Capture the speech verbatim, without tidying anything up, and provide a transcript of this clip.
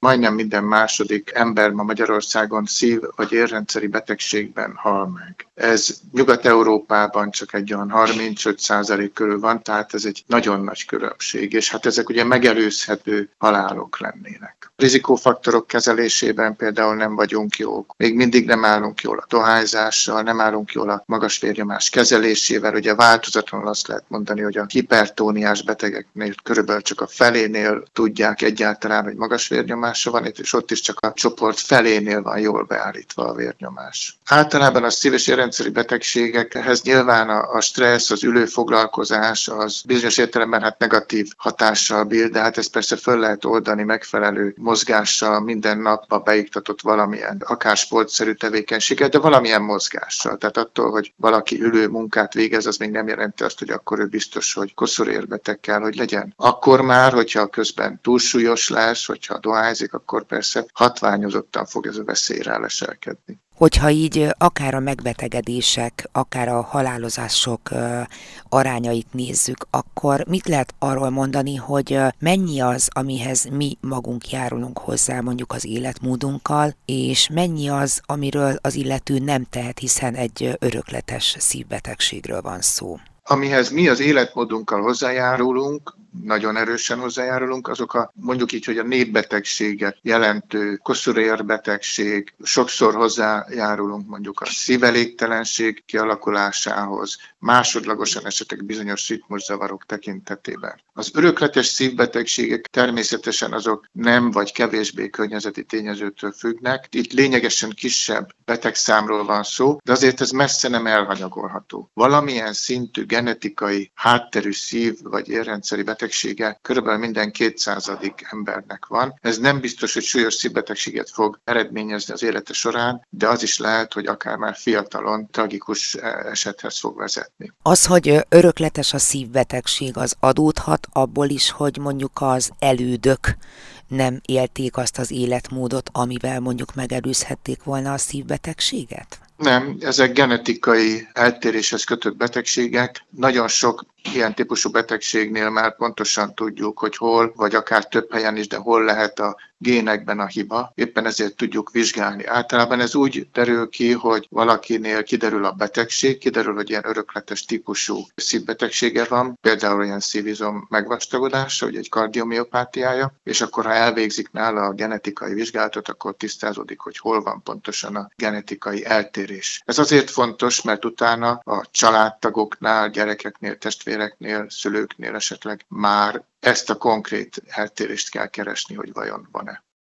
Majdnem minden második ember ma Magyarországon szív- vagy érrendszeri betegségben hal meg. Ez Nyugat-Európában csak egy olyan harmincöt százalék körül van, tehát ez egy nagyon nagy különbség, és hát ezek ugye megelőzhető halálok lennének. A rizikófaktorok kezelésében például nem vagyunk jók. Még mindig nem állunk jól a dohányzással, nem állunk jól a magas vérnyomás kezelésével. Ugye változatlanul azt lehet mondani, hogy a hipertóniás betegeknél körülbelül csak a felénél tudják egyáltalán, hogy magas vérnyomása van, és ott is csak a csoport felénél van jól beállítva a vérnyomás. Általában a szív- és érrendszeri betegségekhez nyilván a, a stressz, az ülőfoglalkozás, az bizonyos értelemben hát negatív hatással bír, de hát ezt persze föl lehet oldani megfelelő mozgással, minden nap beiktatott valamilyen, akár sportszerű tevékenységgel, de valamilyen mozgással. Tehát attól, hogy valaki ülő munkát végez, az még nem jelenti azt, hogy akkor ő biztos, hogy koszorúérbeteg kell, hogy legyen. Akkor már, hogyha közben túlsúlyos lesz, hogyha dohányzik, akkor persze hatványozottan fog ez a veszély rá leselkedni. Hogyha így akár a megbetegedések, akár a halálozások arányait nézzük, akkor mit lehet arról mondani, hogy mennyi az, amihez mi magunk járulunk hozzá mondjuk az életmódunkkal, és mennyi az, amiről az illető nem tehet, hiszen egy örökletes szívbetegségről van szó? Amihez mi az életmódunkkal hozzájárulunk, nagyon erősen hozzájárulunk, azok a mondjuk így, hogy a népbetegséget jelentő koszorúérbetegség, sokszor hozzájárulunk mondjuk a szívelégtelenség kialakulásához, másodlagosan esetleg bizonyos ritmuszavarok tekintetében. Az örökletes szívbetegségek természetesen azok nem vagy kevésbé környezeti tényezőtől függnek. Itt lényegesen kisebb betegszámról van szó, de azért ez messze nem elhanyagolható. Valamilyen szintű genetikai hátterű szív- vagy érrendszeri betegsége körülbelül minden kétszázadik embernek van. Ez nem biztos, hogy súlyos szívbetegséget fog eredményezni az élete során, de az is lehet, hogy akár már fiatalon tragikus esethez fog vezetni. Az, hogy örökletes a szívbetegség, az adódhat abból is, hogy mondjuk az elődök nem élték azt az életmódot, amivel mondjuk megelőzhették volna a szívbetegséget? Nem, ezek genetikai eltéréshez kötött betegségek. Nagyon sok ilyen típusú betegségnél már pontosan tudjuk, hogy hol, vagy akár több helyen is, de hol lehet a génekben a hiba. Éppen ezért tudjuk vizsgálni. Általában ez úgy derül ki, hogy valakinél kiderül a betegség, kiderül, hogy ilyen örökletes típusú szívbetegsége van, például ilyen szívizom megvastagodása, vagy egy kardiomiopátiája, és akkor ha elvégzik nála a genetikai vizsgálatot, akkor tisztázódik, hogy hol van pontosan a genetikai eltérés. Ez azért fontos, mert utána a családtagoknál, gyerekeknél, testvéreknél, szülőknél esetleg már ezt a konkrét eltérést kell keresni, hogy vajon van-e.